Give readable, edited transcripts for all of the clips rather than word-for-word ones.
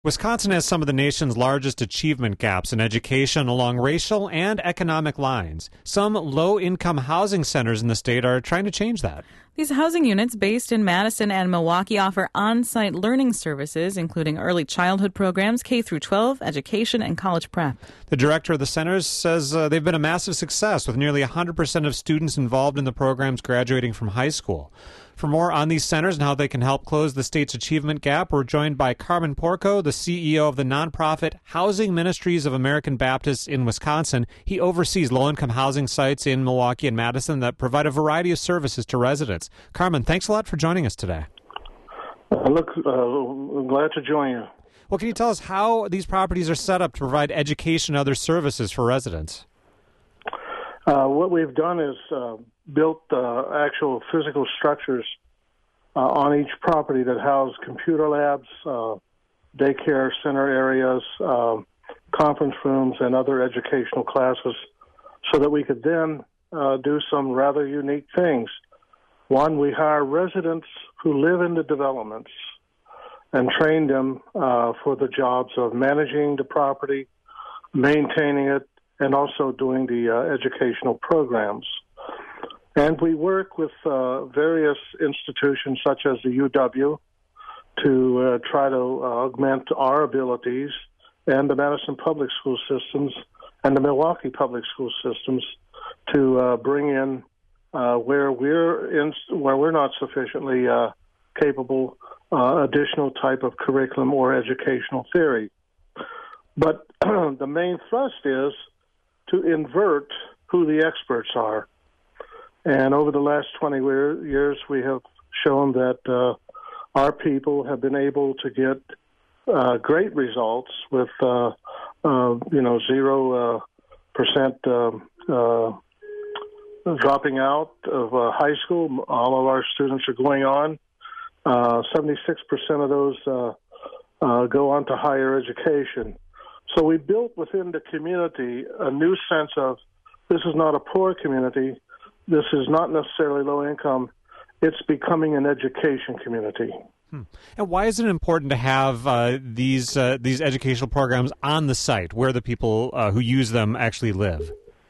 Wisconsin has some of the nation's largest achievement gaps in education along racial and economic lines. Some low-income housing centers in the state are trying to change that. These housing units based in Madison and Milwaukee offer on-site learning services, including early childhood programs, K through 12, education, and college prep. The director of the centers says they've been a massive success, with nearly 100% of students involved in the programs graduating from high school. For more on these centers and how they can help close the state's achievement gap, we're joined by Carmen Porco, the CEO of the nonprofit Housing Ministries of American Baptists in Wisconsin. He oversees low-income housing sites in Milwaukee and Madison that provide a variety of services to residents. Carmen, thanks a lot for joining us today. I'm glad to join you. Well, can you tell us how these properties are set up to provide education and other services for residents? What we've done is built actual physical structures on each property that house computer labs, daycare center areas, conference rooms, and other educational classes so that we could then do some rather unique things. One, we hire residents who live in the developments and train them for the jobs of managing the property, maintaining it, and also doing the educational programs. And we work with various institutions such as the UW to try to augment our abilities, and the Madison Public School Systems and the Milwaukee Public School Systems to bring in where we're not sufficiently capable additional type of curriculum or educational theory. But the main thrust is to invert who the experts are. And over the last 20 years, we have shown that our people have been able to get great results with, 0% dropping out of high school. All of our students are going on. 76% of those go on to higher education. So we built within the community a new sense of this is not a poor community. This is not necessarily low income. It's becoming an education community. And why is it important to have these educational programs on the site where the people who use them actually live?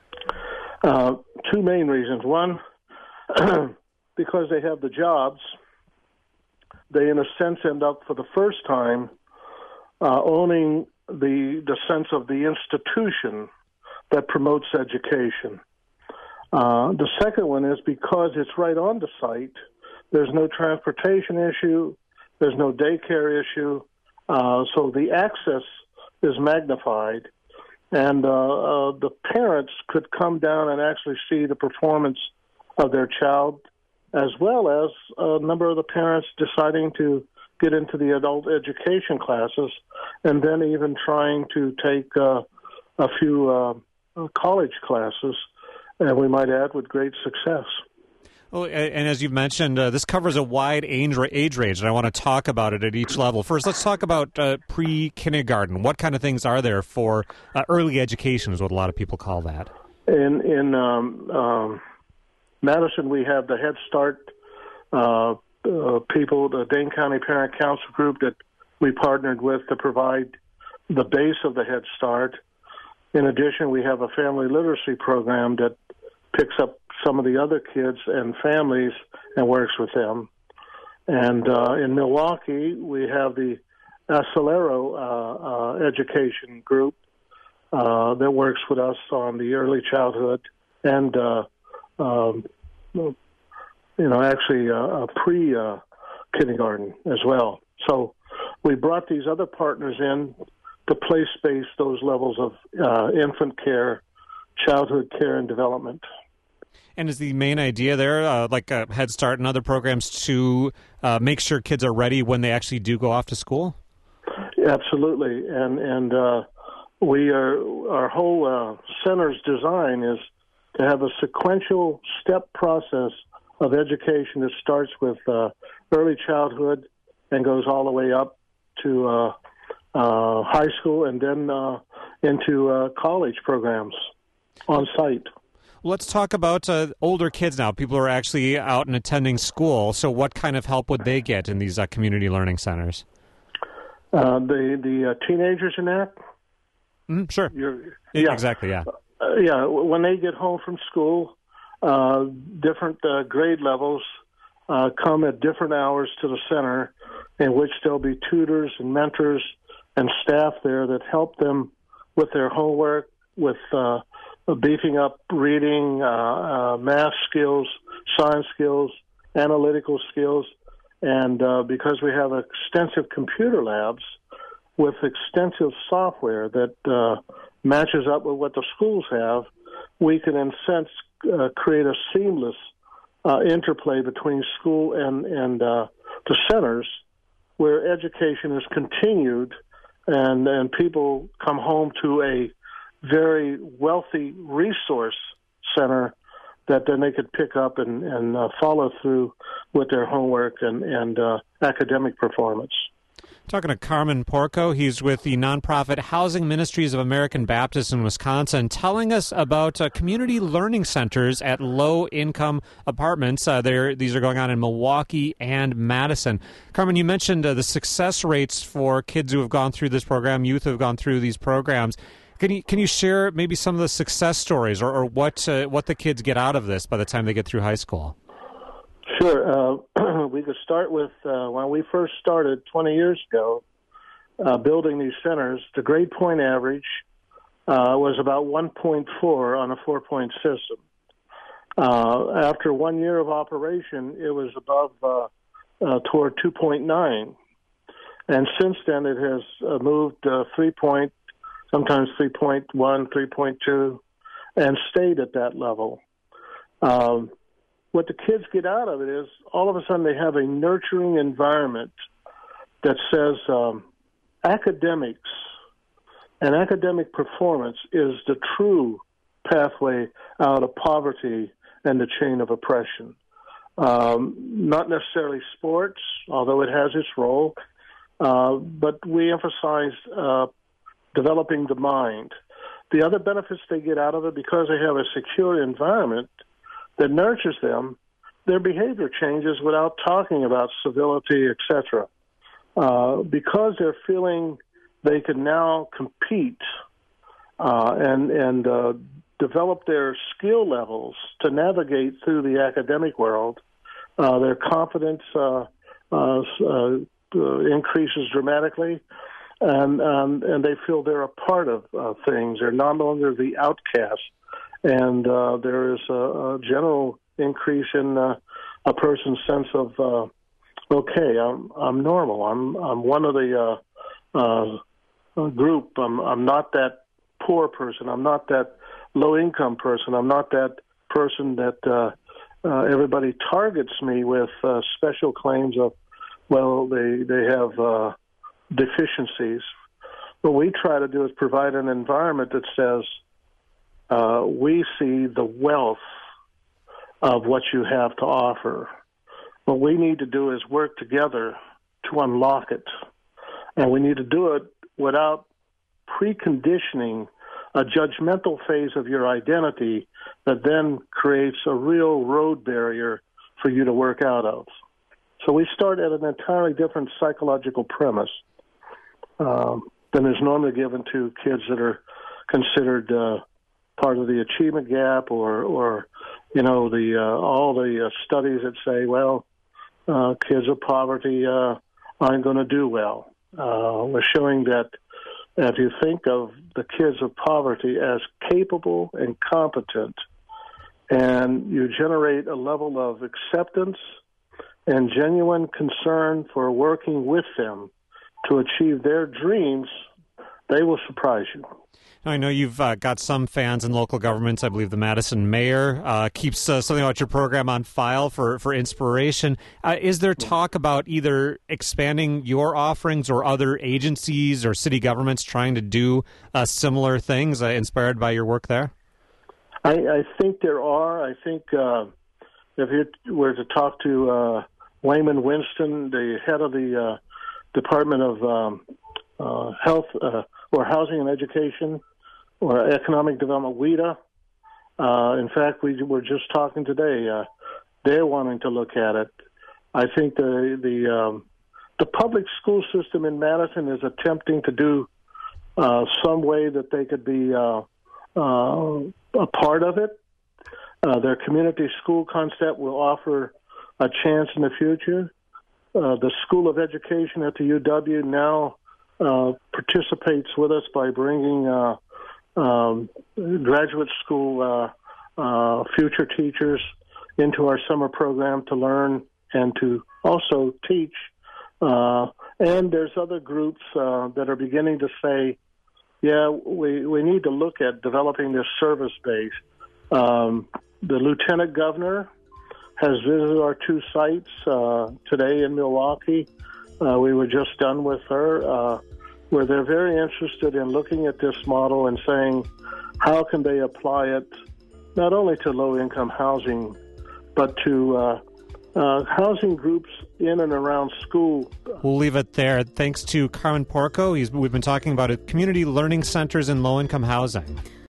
Two main reasons. One, because they have the jobs, they in a sense end up for the first time owning the sense of the institution that promotes education. The second one is because it's right on the site, there's no transportation issue, there's no daycare issue, so the access is magnified, and the parents could come down and actually see the performance of their child, as well as a number of the parents deciding to get into the adult education classes, and then even trying to take a few college classes, and we might add with great success. Well, and as you've mentioned, this covers a wide age range, and I want to talk about it at each level. First, let's talk about pre-kindergarten. What kind of things are there for early education is what a lot of people call that. In Madison, we have the Head Start people, the Dane County Parent Council group that we partnered with to provide the base of the Head Start. In addition, we have a family literacy program that picks up some of the other kids and families and works with them. And in Milwaukee, we have the Acelero education group that works with us on the early childhood and, pre-kindergarten as well. So we brought these other partners in to place-space those levels of infant care, childhood care, and development. And is the main idea there, like Head Start and other programs, to make sure kids are ready when they actually do go off to school? Absolutely, and our whole center's design is to have a sequential step process of education that starts with early childhood and goes all the way up to high school and then into college programs on site. Let's talk about older kids now. People are actually out and attending school. So what kind of help would they get in these community learning centers? The teenagers in that? Sure. Yeah. Exactly, yeah. Yeah, when they get home from school, different grade levels come at different hours to the center, in which there'll be tutors and mentors and staff there that help them with their homework, with beefing up reading, math skills, science skills, analytical skills. And because we have extensive computer labs with extensive software that matches up with what the schools have, we can, in a sense, create a seamless interplay between school and the centers, where education is continued, and people come home to a very wealthy resource center that then they could pick up and follow through with their homework and academic performance. Talking to Carmen Porco, he's with the nonprofit Housing Ministries of American Baptists in Wisconsin, telling us about community learning centers at low-income apartments. These are going on in Milwaukee and Madison. Carmen, you mentioned the success rates for kids who have gone through this program, youth who have gone through these programs. Can you share maybe some of the success stories or what the kids get out of this by the time they get through high school? Sure. We could start with when we first started 20 years ago building these centers, the grade point average was about 1.4 on a 4-point system. After 1 year of operation, it was above toward 2.9. And since then, it has moved 3 point, sometimes 3.1, 3.2, and stayed at that level. What the kids get out of it is all of a sudden they have a nurturing environment that says academics and academic performance is the true pathway out of poverty and the chain of oppression. Not necessarily sports, although it has its role, but we emphasize developing the mind. The other benefits they get out of it, because they have a secure environment that nurtures them, their behavior changes without talking about civility, etc. Because they're feeling they can now compete and develop their skill levels to navigate through the academic world, their confidence increases dramatically, and they feel they're a part of things. They're no longer the outcast. And there is a general increase in a person's sense of, okay, I'm normal. I'm one of the group. I'm not that poor person. I'm not that low income person. I'm not that person that everybody targets me with special claims of, well, they have deficiencies. What we try to do is provide an environment that says, we see the wealth of what you have to offer. What we need to do is work together to unlock it. And we need to do it without preconditioning a judgmental phase of your identity that then creates a real road barrier for you to work out of. So we start at an entirely different psychological premise than is normally given to kids that are considered part of the achievement gap, or you know, the all the studies that say, well, kids of poverty aren't going to do well. We're showing that if you think of the kids of poverty as capable and competent, and you generate a level of acceptance and genuine concern for working with them to achieve their dreams, they will surprise you. I know you've got some fans in local governments. I believe the Madison mayor keeps something about your program on file for inspiration. Is there talk about either expanding your offerings or other agencies or city governments trying to do similar things inspired by your work there? I think there are. I think if you were to talk to Wayman Winston, the head of the Department of Health or Housing and Education, or Economic Development, WEDA. In fact, we were just talking today. They're wanting to look at it. I think the the public school system in Madison is attempting to do some way that they could be a part of it. Their community school concept will offer a chance in the future. The School of Education at the UW now participates with us by bringing graduate school future teachers into our summer program to learn and to also teach. And there's other groups that are beginning to say, yeah, we need to look at developing this service base. The Lieutenant Governor has visited our 2 sites today in Milwaukee. We were just done with her, where they're very interested in looking at this model and saying, how can they apply it not only to low-income housing, but to housing groups in and around school. We'll leave it there. Thanks to Carmen Porco. We've been talking about community learning centers in low-income housing.